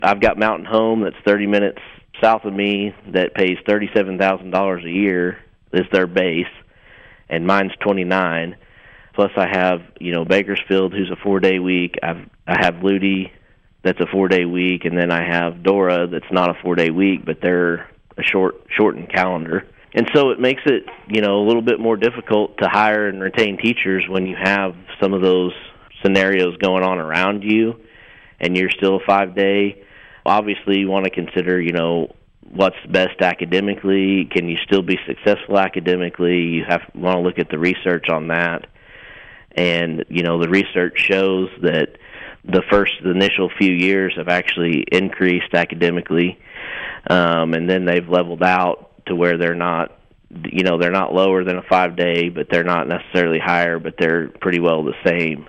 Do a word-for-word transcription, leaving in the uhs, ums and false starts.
I've got Mountain Home that's thirty minutes south of me that pays thirty-seven thousand dollars a year is their base, and mine's twenty-nine. Plus I have, you know, Bakersfield, who's a four-day week. I've, I have Ludi, that's a four-day week, and then I have Dora, that's not a four-day week, but they're a short, shortened calendar. And so it makes it, you know, a little bit more difficult to hire and retain teachers when you have some of those scenarios going on around you, and you're still a five-day. Obviously, you want to consider, you know, what's best academically. Can you still be successful academically? You have want to look at the research on that. And, you know, the research shows that the first the initial few years have actually increased academically, um, and then they've leveled out to where they're not, you know, they're not lower than a five-day, but they're not necessarily higher, but they're pretty well the same.